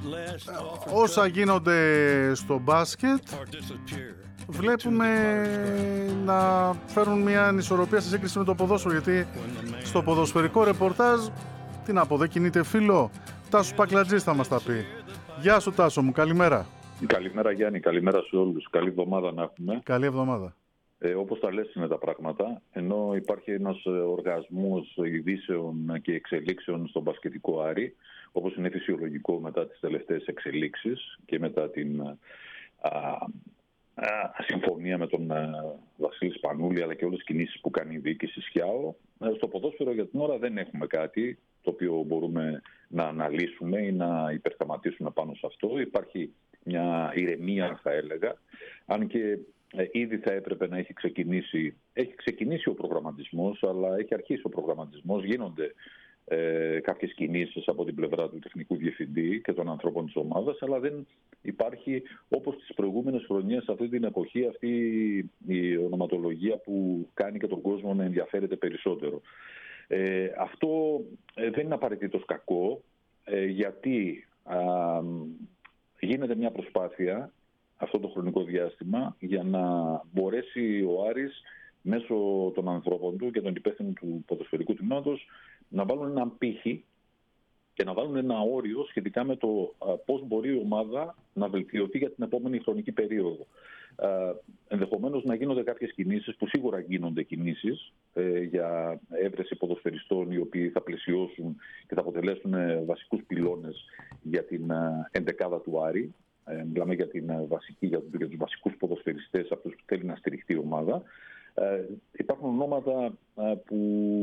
όσα γίνονται στο μπάσκετ βλέπουμε να φέρουν μια ανισορροπία σε σύγκριση με το ποδόσφαιρο, γιατί στο ποδοσφαιρικό ρεπορτάζ, τι να πω, δεν κινείται φίλο. Τάσος Πακλατζής θα μας τα πει. Γεια σου Τάσο μου, καλημέρα. Καλημέρα Γιάννη, καλημέρα σε όλους. Καλή εβδομάδα να έχουμε. Καλή εβδομάδα. Όπως τα λες είναι τα πράγματα, ενώ υπάρχει ένας οργασμός ειδήσεων και εξελίξεων στον μπασκετικό Άρη, όπως είναι φυσιολογικό μετά τις τελευταίες εξελίξεις και μετά την συμφωνία με τον Βασίλη Σπανούλη, αλλά και όλες τις κινήσεις που κάνει η διοίκηση ΣΚΙΑΟ. Στο ποδόσφαιρο για την ώρα δεν έχουμε κάτι το οποίο μπορούμε να αναλύσουμε ή να υπερθεματίσουμε πάνω σε αυτό. Υπάρχει μια ηρεμία, θα έλεγα, αν και ήδη θα έπρεπε να έχει ξεκινήσει. Έχει ξεκινήσει ο προγραμματισμός, αλλά έχει αρχίσει ο προγραμματισμός. Γίνονται κάποιες κινήσεις από την πλευρά του τεχνικού διευθυντή και των ανθρώπων της ομάδας, αλλά δεν υπάρχει, όπως τις προηγούμενες χρονιές, αυτή την εποχή, αυτή η ονοματολογία που κάνει και τον κόσμο να ενδιαφέρεται περισσότερο. Αυτό δεν είναι απαραίτητος κακό, γιατί γίνεται μια προσπάθεια αυτό το χρονικό διάστημα για να μπορέσει ο Άρης μέσω των ανθρώπων του και των υπεύθυνων του ποδοσφαιρικού τμήματος να βάλουν έναν πύχη και να βάλουν ένα όριο σχετικά με το πώς μπορεί η ομάδα να βελτιωθεί για την επόμενη χρονική περίοδο. Ενδεχομένως να γίνονται κάποιες κινήσεις, που σίγουρα γίνονται κινήσεις για έβρεση ποδοσφαιριστών οι οποίοι θα πλαισιώσουν και θα αποτελέσουν βασικούς πυλώνες για την εντεκάδα του Άρη. Μιλάμε για την βασική, για τους βασικούς ποδοσφαιριστές, αυτούς που θέλει να στηριχτεί η ομάδα. Υπάρχουν ονόματα που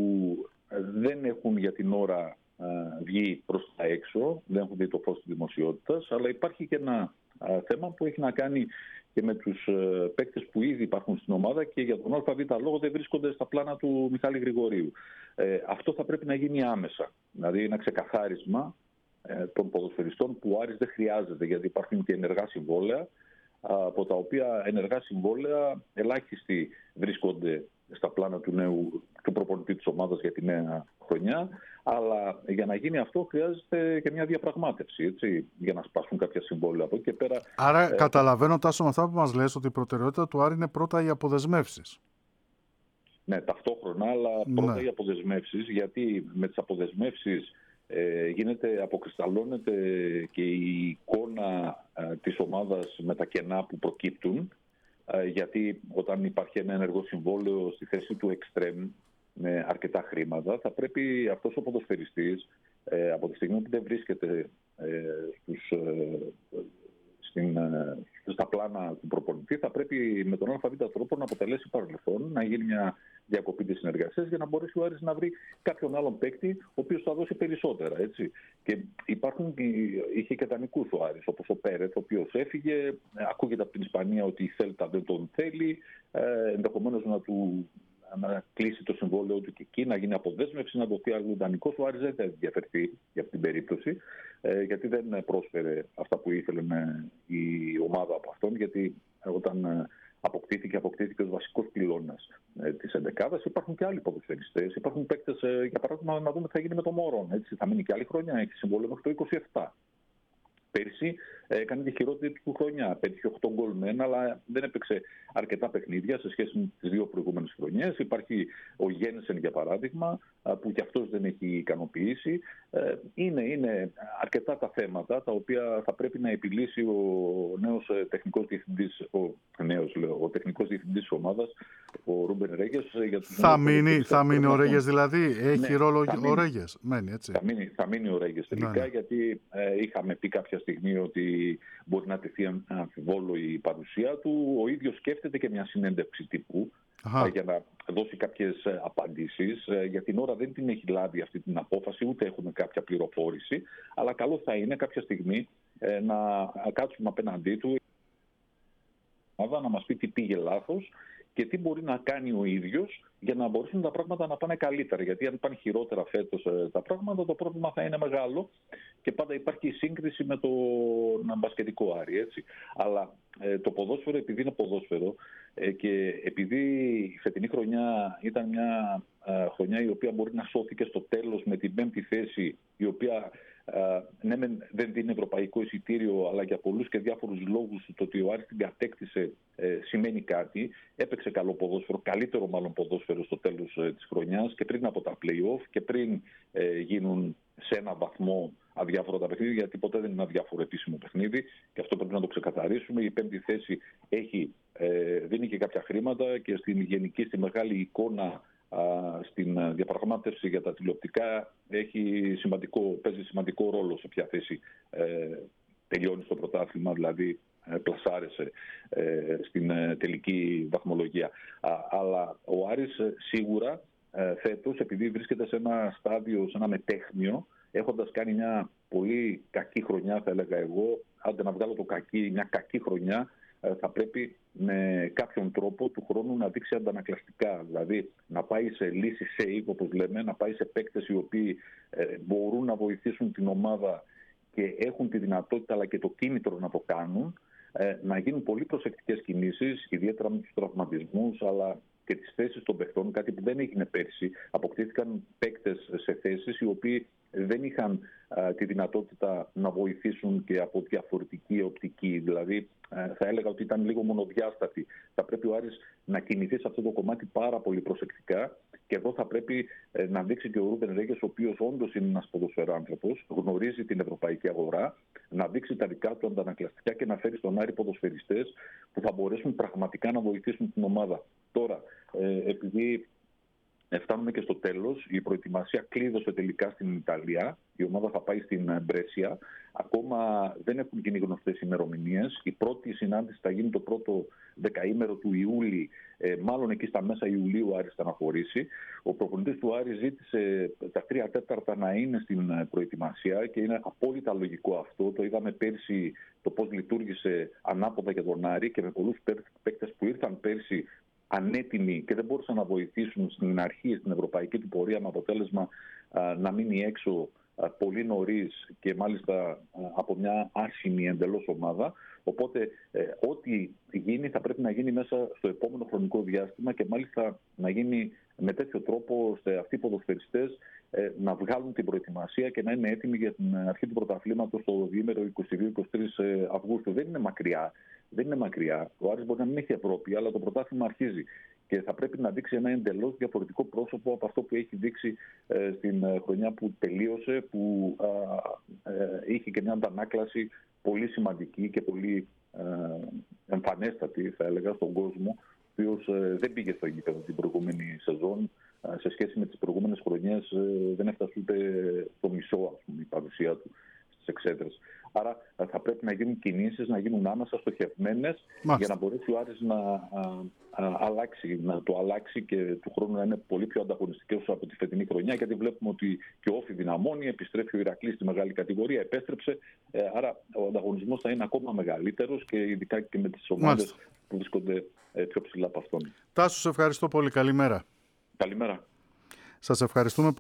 δεν έχουν για την ώρα βγει προς τα έξω, δεν έχουν δει το φως της δημοσιότητας, αλλά υπάρχει και ένα θέμα που έχει να κάνει και με τους παίκτες που ήδη υπάρχουν στην ομάδα και για τον ΑΒ λόγο δεν βρίσκονται στα πλάνα του Μιχάλη Γρηγορίου. Αυτό θα πρέπει να γίνει άμεσα, δηλαδή ένα ξεκαθάρισμα των ποδοσφαιριστών που ο Άρης δεν χρειάζεται, γιατί υπάρχουν και ενεργά συμβόλαια, από τα οποία ενεργά συμβόλαια ελάχιστοι βρίσκονται στα πλάνα του προπονητή της ομάδας για τη νέα χρονιά, αλλά για να γίνει αυτό χρειάζεται και μια διαπραγμάτευση, έτσι, για να σπάσουν κάποια συμβόλαια από εκεί και πέρα. Άρα καταλαβαίνω, Τάσο, με αυτά που μας λες, ότι η προτεραιότητα του Άρη είναι πρώτα οι αποδεσμεύσεις. Ναι, ταυτόχρονα, αλλά πρώτα οι αποδεσμεύσεις, γιατί με τις αποδεσμεύσεις αποκρισταλώνεται και η εικόνα της ομάδας με τα κενά που προκύπτουν, γιατί όταν υπάρχει ένα ενεργό συμβόλαιο στη θέση του εξτρέμ με αρκετά χρήματα, θα πρέπει αυτός ο ποδοσφαιριστής από τη στιγμή που δεν βρίσκεται στα πλάνα του προπονητή, θα πρέπει με τον ΑΒ τρόπο να αποτελέσει παρελθόν, να γίνει μια διακοπή της συνεργασίας για να μπορέσει ο Άρης να βρει κάποιον άλλον παίκτη ο οποίος θα δώσει περισσότερα. Έτσι. Και είχε και δανεικούς ο Άρης, όπως ο Πέρεθ, ο οποίος έφυγε. Ακούγεται από την Ισπανία ότι η Θέλτα δεν τον θέλει, ενδεχομένως να κλείσει το συμβόλαιο του και εκεί, να γίνει αποδέσμευση, να δοθεί άλλο δανεικός. Ο Άρης δεν θα ενδιαφερθεί για αυτή την περίπτωση, γιατί δεν πρόσφερε αυτά που ήθελε η ομάδα από αυτόν, γιατί όταν αποκτήθηκε ως βασικός πυλώνας της εντεκάδας. Υπάρχουν και άλλοι ποδοσφαιριστές. Υπάρχουν παίκτες, για παράδειγμα, να δούμε τι θα γίνει με τον Μωρόν. Έτσι, θα μείνει και άλλη χρονιά, έχει συμβόλαιο μέχρι το 27. Πέρυσι έκανε τη χειρότερη του χρονιά. Πέτυχε 8 γκολ μεν, αλλά δεν έπαιξε αρκετά παιχνίδια σε σχέση με τις δύο προηγούμενες χρονιές. Υπάρχει ο Γένσεν, για παράδειγμα, που και αυτός δεν έχει ικανοποιήσει. Είναι αρκετά τα θέματα τα οποία θα πρέπει να επιλύσει ο νέος τεχνικός διευθυντής, ο τεχνικός διευθυντής της ομάδας, ο Ρούμπεν Ρέγες. Θα μείνει ο Ρέγες, δηλαδή. Έχει ρόλο ο Ρέγες. Μένει, έτσι. Θα μείνει ο Ρέγες τελικά, γιατί είχαμε πει κάποια στιγμή ότι μπορεί να τεθεί αμφιβόλο η παρουσία του. Ο ίδιος σκέφτεται και μια συνέντευξη τύπου για να δώσει κάποιες απαντήσεις. Για την ώρα δεν την έχει λάβει αυτή την απόφαση, ούτε έχουμε κάποια πληροφόρηση, αλλά καλό θα είναι κάποια στιγμή να κάτσουμε απέναντί του, να μας πει τι πήγε λάθος και τι μπορεί να κάνει ο ίδιος για να μπορέσουν τα πράγματα να πάνε καλύτερα. Γιατί αν πάνε χειρότερα φέτος τα πράγματα, το πρόβλημα θα είναι μεγάλο και πάντα υπάρχει η σύγκριση με τον μπασκετικό Άρη. Έτσι. Αλλά το ποδόσφαιρο, επειδή είναι ποδόσφαιρο και επειδή η φετινή χρονιά ήταν μια χρονιά η οποία μπορεί να σώθηκε στο τέλος με την 5η θέση, η οποία Ναι, δεν δίνει ευρωπαϊκό εισιτήριο, αλλά για πολλούς και διάφορους λόγους το ότι ο Άρης την κατέκτησε σημαίνει κάτι. Έπαιξε καλό ποδόσφαιρο, καλύτερο μάλλον ποδόσφαιρο στο τέλος της χρονιάς και πριν από τα play-off και πριν γίνουν σε ένα βαθμό αδιάφορα τα παιχνίδια, γιατί ποτέ δεν είναι αδιάφορο επίσημο παιχνίδι και αυτό πρέπει να το ξεκαθαρίσουμε. Η πέμπτη θέση δίνει και κάποια χρήματα και στην γενική, στη μεγάλη εικόνα, στην διαπραγμάτευση για τα τηλεοπτικά παίζει σημαντικό ρόλο σε ποια θέση τελειώνει στο πρωτάθλημα, δηλαδή πλασάρεσε στην τελική βαθμολογία. Αλλά ο Άρης σίγουρα φέτος, επειδή βρίσκεται σε ένα στάδιο, σε ένα μετέχμιο, έχοντας κάνει μια πολύ κακή χρονιά, θα έλεγα εγώ, άντε να βγάλω μια κακή χρονιά, θα πρέπει με κάποιον τρόπο του χρόνου να δείξει αντανακλαστικά. Δηλαδή να πάει σε λύση save, όπως λέμε, να πάει σε παίκτες οι οποίοι μπορούν να βοηθήσουν την ομάδα και έχουν τη δυνατότητα αλλά και το κίνητρο να το κάνουν, να γίνουν πολύ προσεκτικές κινήσεις, ιδιαίτερα με τους τραυματισμούς, αλλά και τις θέσεις των παιχτών, κάτι που δεν έγινε πέρσι. Αποκτήθηκαν παίκτες σε θέσεις οι οποίοι δεν είχαν τη δυνατότητα να βοηθήσουν και από διαφορετική οπτική. Δηλαδή, θα έλεγα ότι ήταν λίγο μονοδιάστατη. Θα πρέπει ο Άρης να κινηθεί σε αυτό το κομμάτι πάρα πολύ προσεκτικά και εδώ θα πρέπει να δείξει και ο Ρούμπεν Ρέγκες, ο οποίος όντως είναι ένας ποδοσφαιράνθρωπος, γνωρίζει την ευρωπαϊκή αγορά, να δείξει τα δικά του αντανακλαστικά και να φέρει στον Άρη ποδοσφαιριστές που θα μπορέσουν πραγματικά να βοηθήσουν την ομάδα. Τώρα, επειδή φτάνουμε και στο τέλος, η προετοιμασία κλείδωσε τελικά στην Ιταλία. Η ομάδα θα πάει στην Μπρέσια. Ακόμα δεν έχουν γίνει γνωστές ημερομηνίες. Η πρώτη συνάντηση θα γίνει το πρώτο δεκαήμερο του Ιούλη. Μάλλον εκεί στα μέσα Ιουλίου ο Άρης θα αναχωρήσει. Ο προπονητής του Άρη ζήτησε τα 3/4 να είναι στην προετοιμασία και είναι απόλυτα λογικό αυτό. Το είδαμε πέρσι το πώς λειτουργήσε ανάποδα για τον Άρη και με πολλούς παίκτες που ήρθαν πέρσι ανέτοιμοι και δεν μπορούσαν να βοηθήσουν στην αρχή, στην ευρωπαϊκή του πορεία, με αποτέλεσμα να μείνει έξω πολύ νωρίς και μάλιστα από μια άσχημη εντελώς ομάδα. Οπότε ό,τι γίνει θα πρέπει να γίνει μέσα στο επόμενο χρονικό διάστημα και μάλιστα να γίνει με τέτοιο τρόπο ώστε αυτοί οι ποδοσφαιριστές να βγάλουν την προετοιμασία και να είναι έτοιμοι για την αρχή του πρωταθλήματος το διήμερο 22-23 Αυγούστου. Δεν είναι μακριά. Ο Άρης μπορεί να μην έχει Ευρώπη, αλλά το πρωτάθλημα αρχίζει. Και θα πρέπει να δείξει ένα εντελώς διαφορετικό πρόσωπο από αυτό που έχει δείξει στην χρονιά που τελείωσε, που είχε και μια αντανάκλαση πολύ σημαντική και πολύ εμφανέστατη, θα έλεγα, στον κόσμο, ο οποίος δεν πήγε στο γήπεδο την προηγούμενη σεζόν. Σε σχέση με τις προηγούμενες χρονιές δεν έφτασε ούτε το μισό, ας πούμε, η παρουσία του στις εξέδρες. Άρα θα πρέπει να γίνουν κινήσεις, να γίνουν άμεσα στοχευμένες για να μπορέσει ο Άρης να το αλλάξει και του χρόνου να είναι πολύ πιο ανταγωνιστικός από τη φετινή χρονιά, γιατί βλέπουμε ότι και ο Όφι δυναμώνει, επιστρέφει ο Ηρακλής στη μεγάλη κατηγορία, επέστρεψε, άρα ο ανταγωνισμός θα είναι ακόμα μεγαλύτερος και ειδικά και με τις ομάδες που βρίσκονται πιο ψηλά από αυτόν. Τάσο, σε ευχαριστώ πολύ. Καλημέρα. Καλημέρα. Σας ευχαριστούμε.